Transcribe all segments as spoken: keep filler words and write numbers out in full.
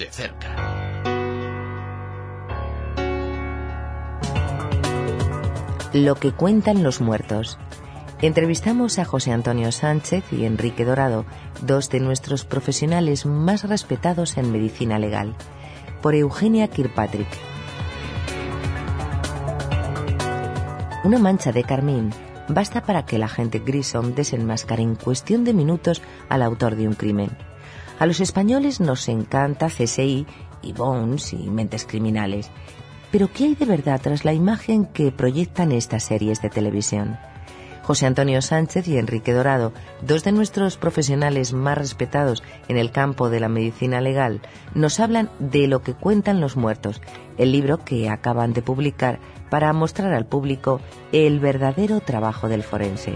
cerca. Lo que cuentan los muertos. Entrevistamos a José Antonio Sánchez y Enrique Dorado, dos de nuestros profesionales más respetados en medicina legal, por Eugenia Kirkpatrick. Una mancha de carmín basta para que el agente Grissom desenmascare en cuestión de minutos al autor de un crimen. A los españoles nos encanta C S I y Bones y Mentes Criminales. Pero ¿qué hay de verdad tras la imagen que proyectan estas series de televisión? José Antonio Sánchez y Enrique Dorado, dos de nuestros profesionales más respetados en el campo de la medicina legal, nos hablan de Lo que cuentan los muertos, el libro que acaban de publicar para mostrar al público el verdadero trabajo del forense.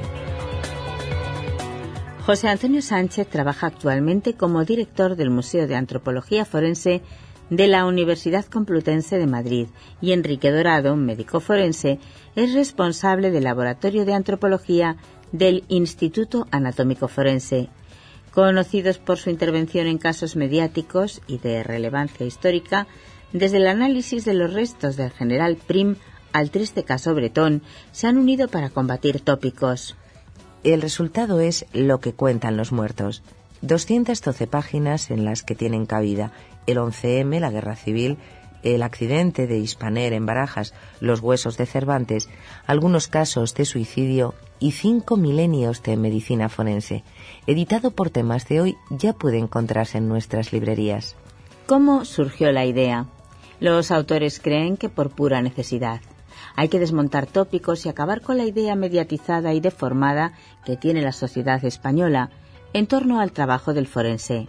José Antonio Sánchez trabaja actualmente como director del Museo de Antropología Forense de la Universidad Complutense de Madrid y Enrique Dorado, médico forense, es responsable del Laboratorio de Antropología del Instituto Anatómico Forense. Conocidos por su intervención en casos mediáticos y de relevancia histórica, desde el análisis de los restos del general Prim al triste caso Bretón, se han unido para combatir tópicos. El resultado es Lo que cuentan los muertos. doscientas doce páginas en las que tienen cabida el once eme, la Guerra Civil, el accidente de Hispaner en Barajas, los huesos de Cervantes, algunos casos de suicidio y cinco milenios de medicina forense. Editado por Temas de Hoy, ya puede encontrarse en nuestras librerías. ¿Cómo surgió la idea? Los autores creen que por pura necesidad. Hay que desmontar tópicos y acabar con la idea mediatizada y deformada que tiene la sociedad española en torno al trabajo del forense.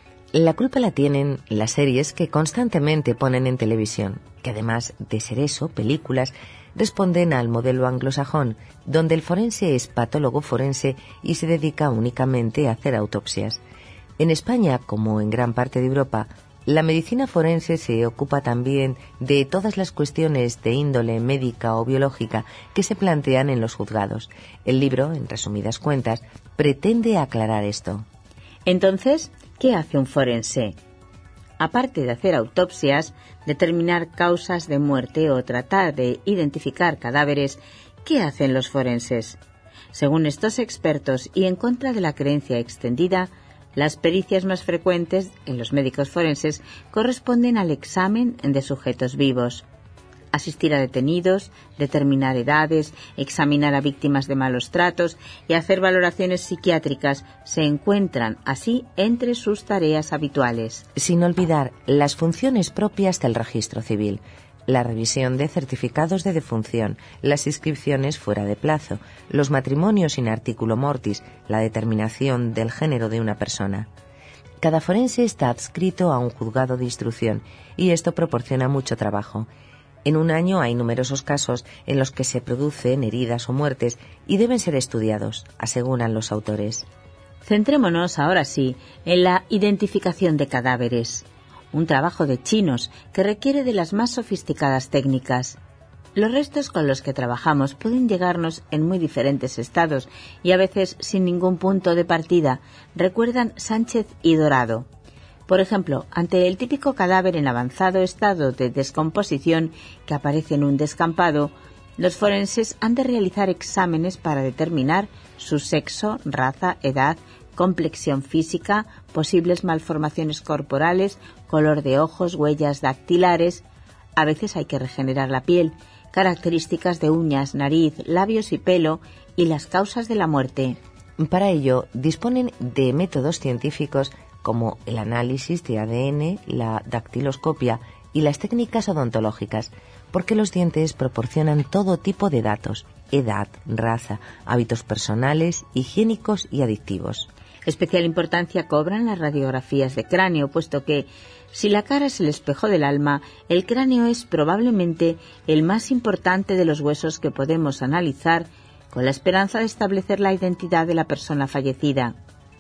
La culpa la tienen las series que constantemente ponen en televisión, que además de ser eso, películas, responden al modelo anglosajón, donde el forense es patólogo forense y se dedica únicamente a hacer autopsias. En España, como en gran parte de Europa, la medicina forense se ocupa también de todas las cuestiones de índole médica o biológica que se plantean en los juzgados. El libro, en resumidas cuentas, pretende aclarar esto. Entonces, ¿qué hace un forense? Aparte de hacer autopsias, determinar causas de muerte o tratar de identificar cadáveres, ¿qué hacen los forenses? Según estos expertos y en contra de la creencia extendida, las pericias más frecuentes en los médicos forenses corresponden al examen de sujetos vivos. Asistir a detenidos, determinar edades, examinar a víctimas de malos tratos y hacer valoraciones psiquiátricas se encuentran así entre sus tareas habituales. Sin olvidar las funciones propias del registro civil, la revisión de certificados de defunción, las inscripciones fuera de plazo, los matrimonios in articulo mortis, la determinación del género de una persona. Cada forense está adscrito a un juzgado de instrucción y esto proporciona mucho trabajo. En un año hay numerosos casos en los que se producen heridas o muertes y deben ser estudiados, aseguran los autores. Centrémonos ahora sí en la identificación de cadáveres. Un trabajo de chinos que requiere de las más sofisticadas técnicas. Los restos con los que trabajamos pueden llegarnos en muy diferentes estados y a veces sin ningún punto de partida, recuerdan Sánchez y Dorado. Por ejemplo, ante el típico cadáver en avanzado estado de descomposición que aparece en un descampado, los forenses han de realizar exámenes para determinar su sexo, raza, edad, complexión física, posibles malformaciones corporales, color de ojos, huellas dactilares. A veces hay que regenerar la piel, características de uñas, nariz, labios y pelo y las causas de la muerte. Para ello, disponen de métodos científicos como el análisis de A D N, la dactiloscopia y las técnicas odontológicas, porque los dientes proporcionan todo tipo de datos, edad, raza, hábitos personales, higiénicos y adictivos. Especial importancia cobran las radiografías de cráneo, puesto que, si la cara es el espejo del alma, el cráneo es probablemente el más importante de los huesos que podemos analizar con la esperanza de establecer la identidad de la persona fallecida.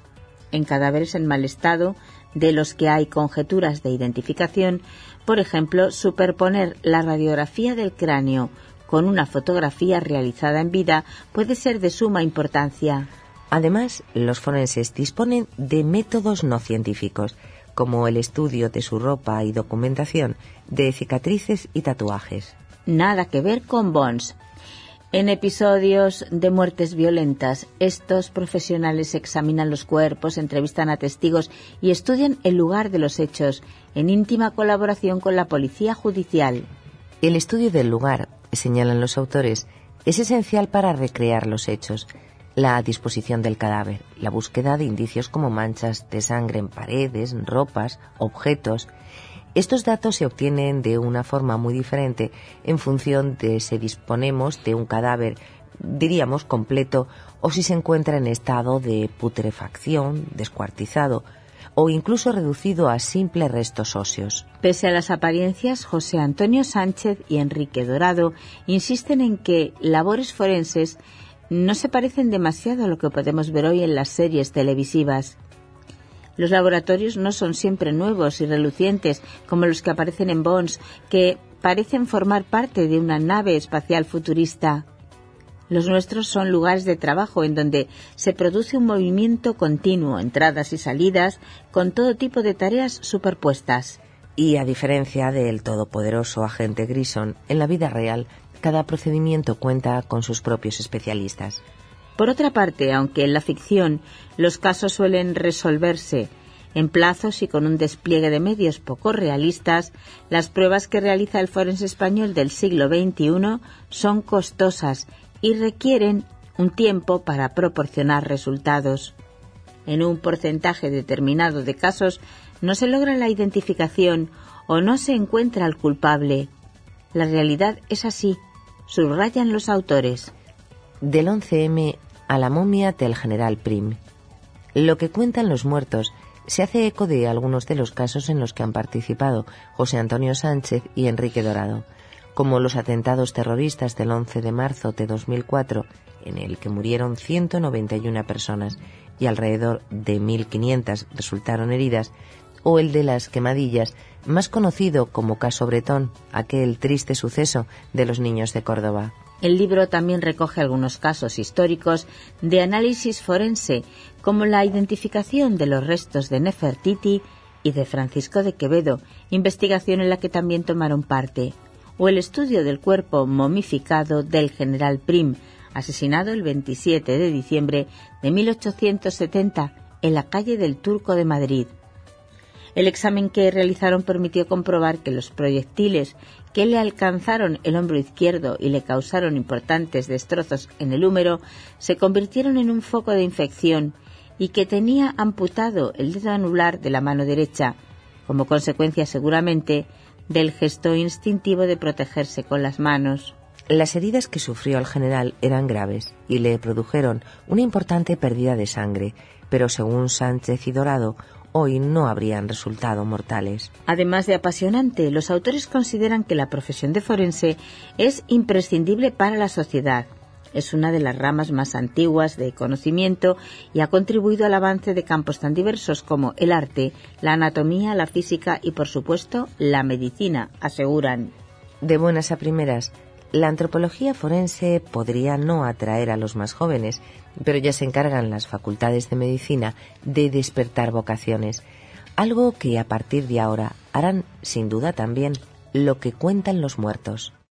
En cadáveres en mal estado, de los que hay conjeturas de identificación, por ejemplo, superponer la radiografía del cráneo con una fotografía realizada en vida puede ser de suma importancia. Además, los forenses disponen de métodos no científicos, como el estudio de su ropa y documentación de cicatrices y tatuajes. Nada que ver con Bones. En episodios de muertes violentas, estos profesionales examinan los cuerpos, entrevistan a testigos y estudian el lugar de los hechos, en íntima colaboración con la policía judicial. El estudio del lugar, señalan los autores, es esencial para recrear los hechos, la disposición del cadáver, la búsqueda de indicios como manchas de sangre en paredes, ropas, objetos. Estos datos se obtienen de una forma muy diferente en función de si disponemos de un cadáver, diríamos, completo, o si se encuentra en estado de putrefacción, descuartizado, o incluso reducido a simples restos óseos. Pese a las apariencias, José Antonio Sánchez y Enrique Dorado insisten en que labores forenses no se parecen demasiado a lo que podemos ver hoy en las series televisivas. Los laboratorios no son siempre nuevos y relucientes como los que aparecen en Bones, que parecen formar parte de una nave espacial futurista. Los nuestros son lugares de trabajo en donde se produce un movimiento continuo, entradas y salidas, con todo tipo de tareas superpuestas. Y a diferencia del todopoderoso agente Grissom, en la vida real, cada procedimiento cuenta con sus propios especialistas. Por otra parte, aunque en la ficción los casos suelen resolverse en plazos y con un despliegue de medios poco realistas, las pruebas que realiza el forense español del siglo veintiuno son costosas y requieren un tiempo para proporcionar resultados. En un porcentaje determinado de casos no se logra la identificación o no se encuentra al culpable. La realidad es así, subrayan los autores. Del once eme a la momia del general Prim. Lo que cuentan los muertos se hace eco de algunos de los casos en los que han participado José Antonio Sánchez y Enrique Dorado, como los atentados terroristas del once de marzo de dos mil cuatro, en el que murieron ciento noventa y una personas y alrededor de mil quinientas resultaron heridas, o el de las quemadillas, más conocido como caso Bretón, aquel triste suceso de los niños de Córdoba. El libro también recoge algunos casos históricos de análisis forense, como la identificación de los restos de Nefertiti y de Francisco de Quevedo, investigación en la que también tomaron parte, o el estudio del cuerpo momificado del general Prim, asesinado el veintisiete de diciembre de mil ochocientos setenta en la calle del Turco de Madrid. El examen que realizaron permitió comprobar que los proyectiles que le alcanzaron el hombro izquierdo y le causaron importantes destrozos en el húmero se convirtieron en un foco de infección y que tenía amputado el dedo anular de la mano derecha, como consecuencia seguramente del gesto instintivo de protegerse con las manos. Las heridas que sufrió el general eran graves y le produjeron una importante pérdida de sangre, pero según Sánchez y Dorado, hoy no habrían resultado mortales. Además de apasionante, los autores consideran que la profesión de forense es imprescindible para la sociedad. Es una de las ramas más antiguas de conocimiento y ha contribuido al avance de campos tan diversos como el arte, la anatomía, la física y, por supuesto, la medicina, aseguran. De buenas a primeras, la antropología forense podría no atraer a los más jóvenes, pero ya se encargan las facultades de medicina de despertar vocaciones, algo que a partir de ahora harán sin duda también lo que cuentan los muertos.